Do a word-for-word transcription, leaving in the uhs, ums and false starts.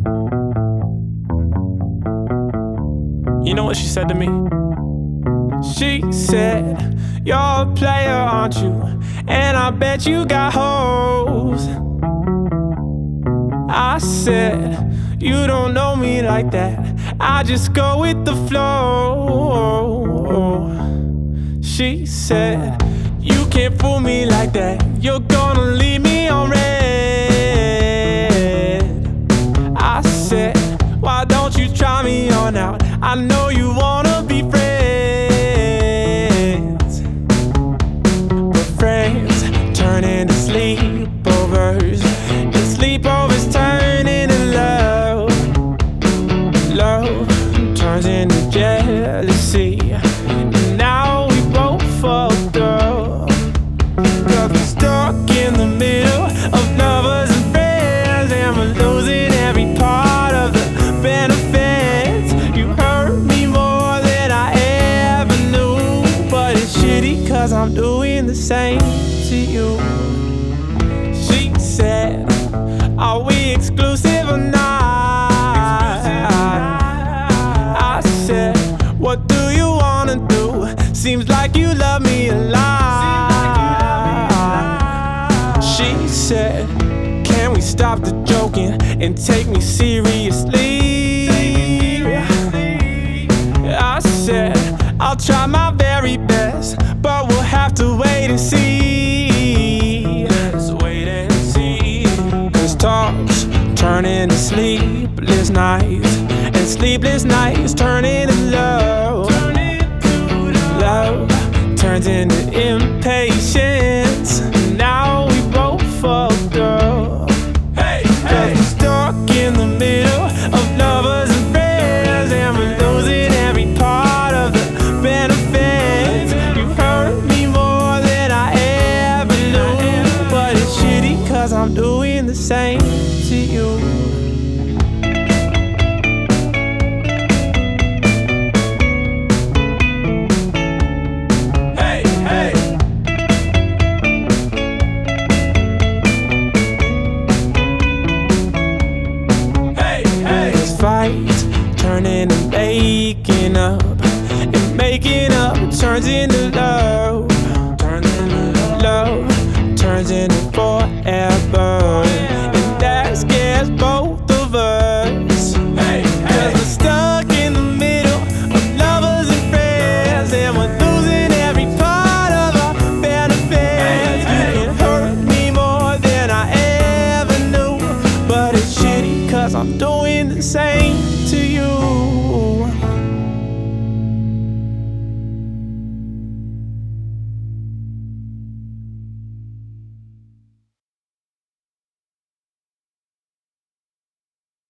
You know what she said to me? She said, "You're a player, aren't you? And I bet you got hoes." I said, "You don't know me like that. I just go with the flow." She said, "You can't fool me like that. You're gonna leave me on red." I said, "Why don't you try me on out? I know you wanna be friends." But friends turn into sleepovers, and sleepovers turn into love. Love turns into jealousy, and now we both fucked up. 'Cause we're stuck in the middle of lovers and friends, and we're losing every part of the benefits. You hurt me more than I ever knew, but it's shitty 'cause I'm doing the same to you. She said, "Are we exclusive or not?" I said, "What do you wanna do? Seems like you love me a lot." She said, "Can we stop the joking and take me seriously?" I said, "I'll try my very best, but we'll have to wait and see." Let's wait and see. 'Cause talks turn into sleepless nights, and sleepless nights turn into love. Love turns into impatience. Now we both fucked up. Hey, hey. 'Cause we're stuck in the middle of lovers and friends, and we're losing every part of the benefits. You hurt me more than I ever knew, but it's shitty 'cause I'm doing the same to you. Hey, hey. Hey, hey. This fight turn into making up, and making up turns into love. Turns into love, turns into forever, and that scares both of us. Hey, hey. 'Cause we're stuck in the middle of lovers and friends, and we're losing every part of our benefits. You can hurt me more than I ever knew, but it's shitty 'cause I'm doing the same to you.